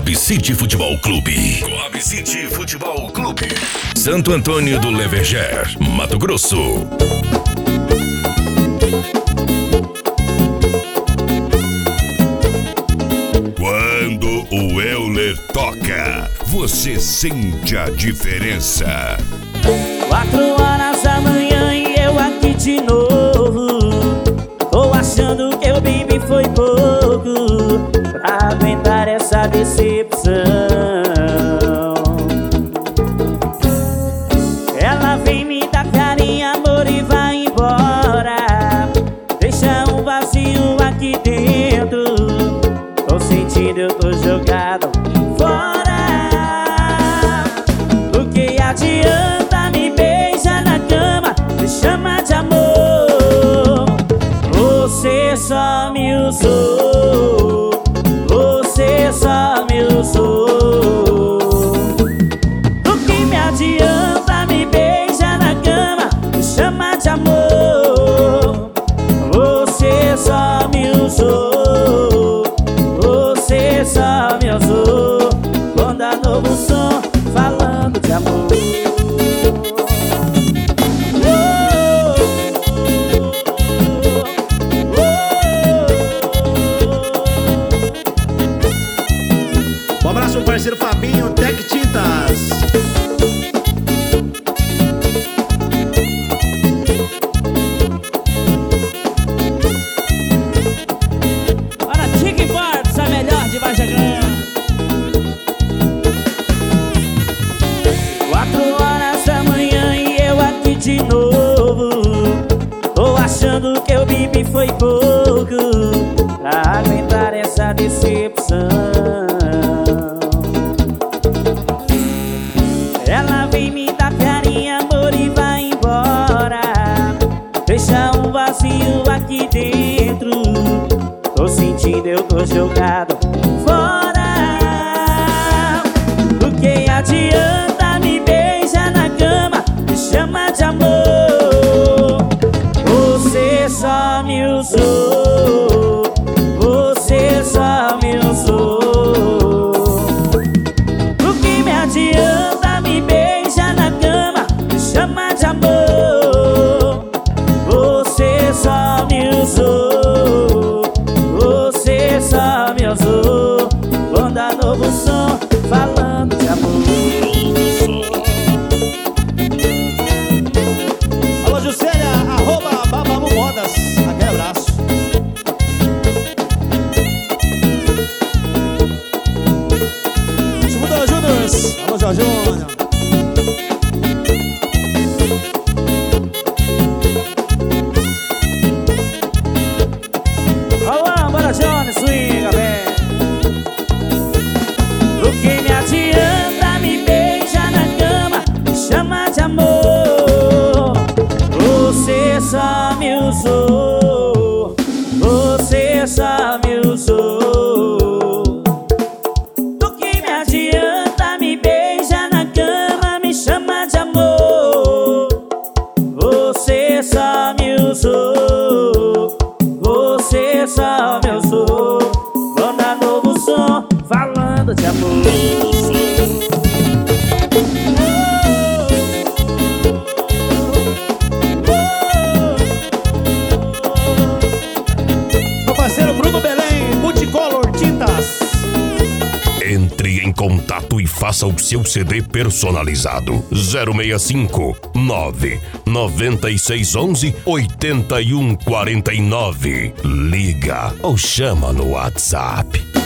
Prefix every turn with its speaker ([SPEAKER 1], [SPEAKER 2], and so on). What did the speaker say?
[SPEAKER 1] Coab City Futebol Clube. Coab City Futebol Clube. Santo Antônio do Leverger, Mato Grosso. Quando o Euler toca, você sente a diferença.
[SPEAKER 2] 4h e eu aqui de novo. Tô achando que eu bebi foi pouco pra aguentar essa decepção. Ela vem me dar carinho, amor, e vai embora. Deixa um vazio aqui dentro. Tô sentindo, eu tô jogado fora. O que adianta me beijar na cama, me chama de amor? Você só me usou, você só me usou. O que me adianta me beijar na cama, me chama de amor? Você só me usou, você só me usou. Quando há novo som falando de amor.
[SPEAKER 3] Um abraço pro parceiro Fabinho, Tec Tintas.
[SPEAKER 2] Para Chique Parts, a melhor de Vargem Grande. 4h e eu aqui de novo. Tô achando que eu bebi foi pouco pra aguentar essa decepção. Ela vem me dar carinho, amor, e vai embora. Deixa um vazio aqui dentro. Tô sentindo, eu tô jogado fora. O que adianta me beijar na cama, me chama de amor? Você só me usou, você só me usou. O que me adianta me beijar na cama, me chama de amor? Você só me usou, você só me usou. Quando há novo som falando de amor.
[SPEAKER 3] Alô, Juscelia, @Babamu Modas. Aquele abraço. Chuva Júnior. Alô, Jorge Júnior.
[SPEAKER 2] Alô, bora Johnny, swinga, vem. O que me adianta me beijar na cama, me chama de amor? Você só me usou, você só me usou. O que me adianta me beijar na cama, me chama de amor? Você só me usou, você só me usou. Quando há novo som falando de amor.
[SPEAKER 3] Meu parceiro Bruno Belém, Multicolor Tintas.
[SPEAKER 1] Entre em contato e faça o seu CD personalizado. 065 99611 8149. Liga ou chama no WhatsApp.